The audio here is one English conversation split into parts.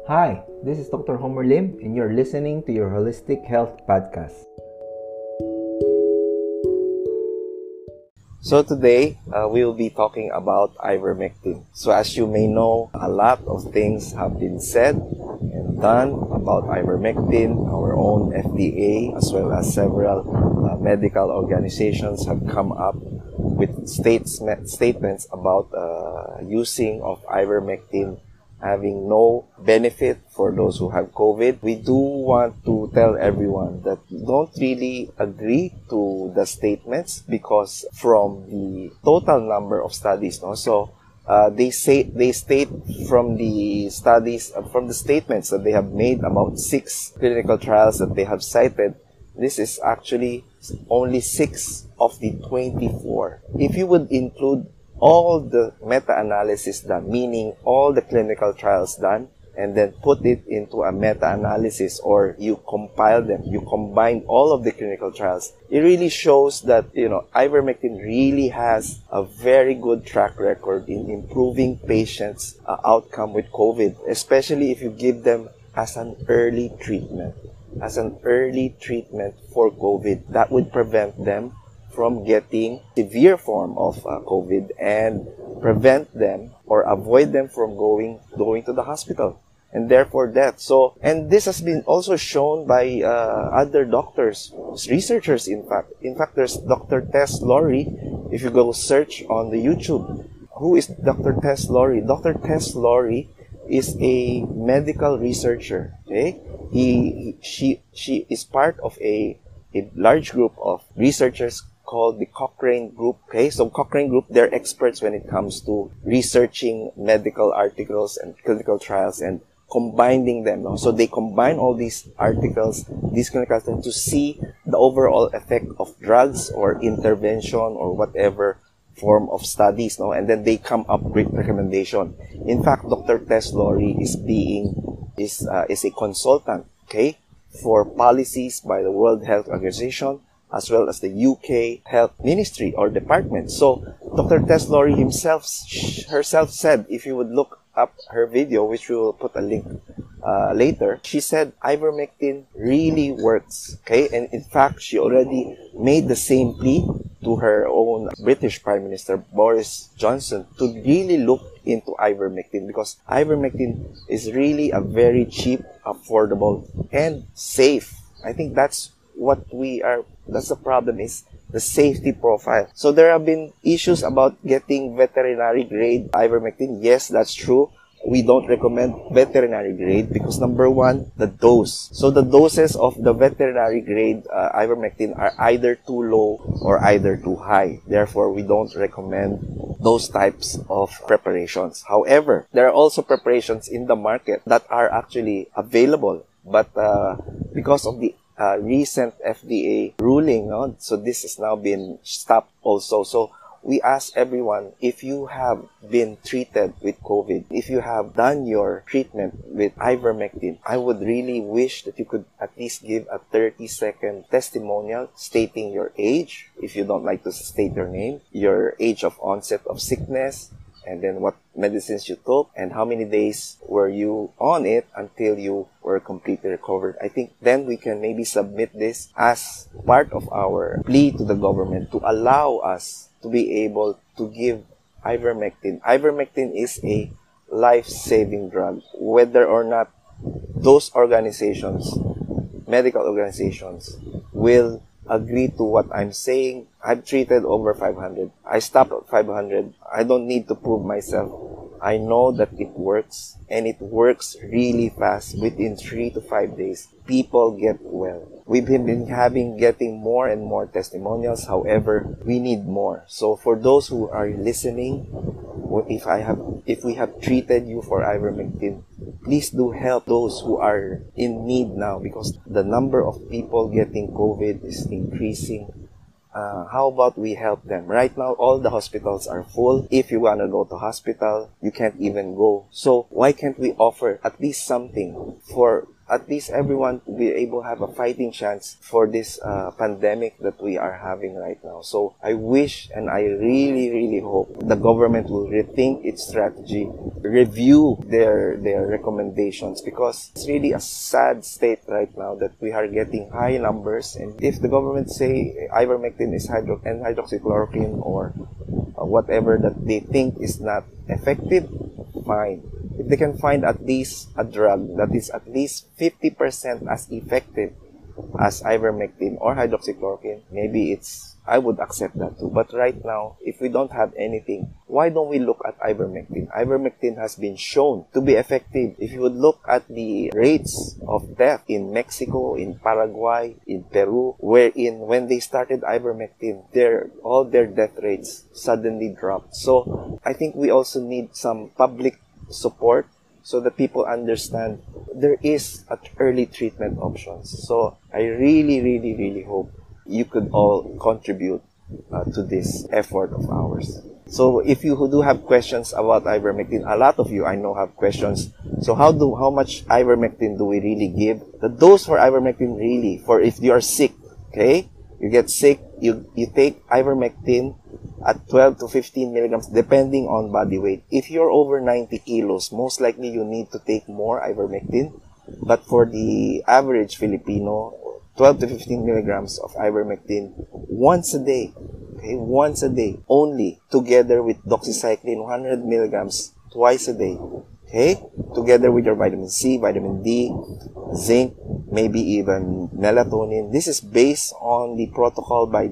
Hi, this is Dr. Homer Lim, and you're listening to your Holistic Health Podcast. So today, we will be talking about ivermectin. So as you may know, a lot of things have been said and done about ivermectin. Our own FDA, as well as several medical organizations, have come up with statements about using of ivermectin having no benefit for those who have COVID. We do want to tell everyone that we don't really agree to the statements because from the total number of studies, they state from the studies, from the statements that they have made about 6 clinical trials that they have cited. This is actually only 6 of the 24. If you would include all the meta-analysis done, meaning all the clinical trials done, and then put it into a meta-analysis, or you compile them, you combine all of the clinical trials, it really shows that, ivermectin really has a very good track record in improving patients' outcome with COVID, especially if you give them as an early treatment. As an early treatment for COVID, that would prevent them from getting severe form of COVID and prevent them or avoid them from going to the hospital and therefore death. So, and this has been also shown by other doctors, researchers in fact. In fact, there's Dr. Tess Lawrie. If you go search on the YouTube, who is Dr. Tess Lawrie? Dr. Tess Lawrie is a medical researcher. Okay, she is part of a large group of researchers called the Cochrane Group. Okay, so Cochrane Group, they're experts when it comes to researching medical articles and clinical trials and combining them. No? So they combine all these articles, these clinical trials, to see the overall effect of drugs or intervention or whatever form of studies, no, and then they come up with recommendation. In fact, Dr. Tess Lawrie is a consultant, okay, for policies by the World Health Organization as well as the UK Health Ministry or Department. So Dr. Tess Lawrie herself said, if you would look up her video, which we will put a link later, she said ivermectin really works. Okay, and in fact, she already made the same plea to her own British Prime Minister Boris Johnson to really look into ivermectin, because ivermectin is really a very cheap, affordable, and safe. I think that's the problem, is the safety profile. So there have been issues about getting veterinary grade ivermectin. Yes, that's true. We don't recommend veterinary grade because, number one, the dose. So the doses of the veterinary grade ivermectin are either too low or either too high. Therefore, we don't recommend those types of preparations. However, there are also preparations in the market that are actually available, but because of the recent FDA ruling, no? So this has now been stopped also. So we ask everyone, if you have been treated with COVID, if you have done your treatment with ivermectin, I would really wish that you could at least give a 30-second testimonial stating your age, if you don't like to state your name, your age of onset of sickness, and then what medicines you took, and how many days were you on it until you were completely recovered. I think then we can maybe submit this as part of our plea to the government to allow us to be able to give ivermectin. Ivermectin is a life-saving drug. Whether or not those organizations, medical organizations, will agree to what I'm saying, I've treated over 500. I stopped at 500. I don't need to prove myself. I know that it works, and it works really fast. Within 3 to 5 days, people get well. We've been getting more and more testimonials. However, we need more. So for those who are listening, if we have treated you for ivermectin, please do help those who are in need now, because the number of people getting COVID is increasing. How about we help them? Right now, all the hospitals are full. If you want to go to hospital, you can't even go. So why can't we offer at least something for at least everyone to be able to have a fighting chance for this pandemic that we are having right now. So I wish and I really, really hope the government will rethink its strategy, review their recommendations, because it's really a sad state right now that we are getting high numbers. And if the government say ivermectin is hydroxychloroquine or whatever that they think is not effective, fine. If they can find at least a drug that is at least 50% as effective as ivermectin or hydroxychloroquine, maybe I would accept that too. But right now, if we don't have anything, why don't we look at ivermectin? Ivermectin has been shown to be effective. If you would look at the rates of death in Mexico, in Paraguay, in Peru, wherein when they started ivermectin, all their death rates suddenly dropped. So I think we also need some public support so that people understand there is early treatment options. So I really, really, really hope you could all contribute to this effort of ours. So if you do have questions about ivermectin, a lot of you I know have questions. So how much ivermectin do we really give? The dose for ivermectin really, for if you are sick, okay? You get sick, you take ivermectin at 12 to 15 milligrams depending on body weight. If you're over 90 kilos, most likely you need to take more ivermectin. But for the average Filipino, 12 to 15 milligrams of ivermectin once a day, okay, once a day only, together with doxycycline 100 milligrams twice a day, okay, together with your vitamin C, vitamin D, zinc, maybe even melatonin. This is based on the protocol by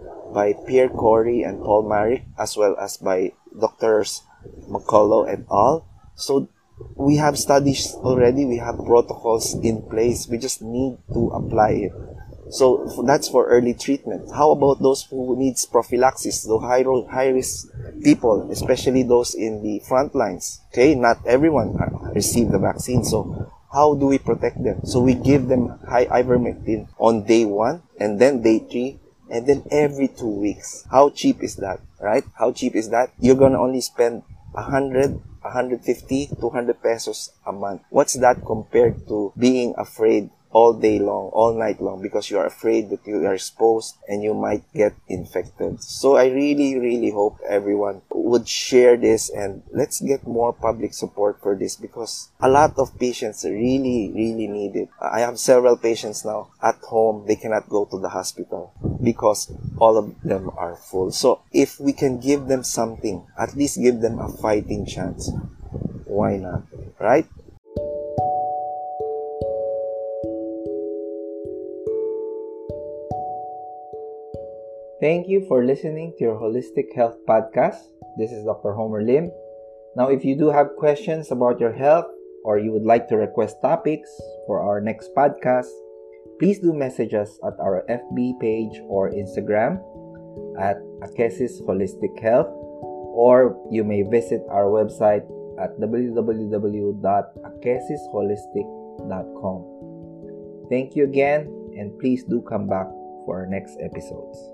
Pierre Corey and Paul Marik, as well as by Doctors McCullough et al. So we have studies already, we have protocols in place, we just need to apply it. So that's for early treatment. How about those who needs prophylaxis, the high risk people, especially those in the front lines? Okay, not everyone received the vaccine, so how do we protect them? So we give them high ivermectin on day 1 and then day 3 and then every 2 weeks. How cheap is that, right? How cheap is that? You're gonna only spend 100, 150, 200 pesos a month. What's that compared to being afraid all day long, all night long, because you are afraid that you are exposed and you might get infected? So I really, really hope everyone would share this, and let's get more public support for this, because a lot of patients really, really need it. I have several patients now at home. They cannot go to the hospital because all of them are full. So if we can give them something, at least give them a fighting chance, why not, right? Thank you for listening to your Holistic Health Podcast. This is Dr. Homer Lim. Now, if you do have questions about your health or you would like to request topics for our next podcast, please do message us at our FB page or Instagram at Akesis Holistic Health, or you may visit our website at www.akesisholistic.com. Thank you again, and please do come back for our next episodes.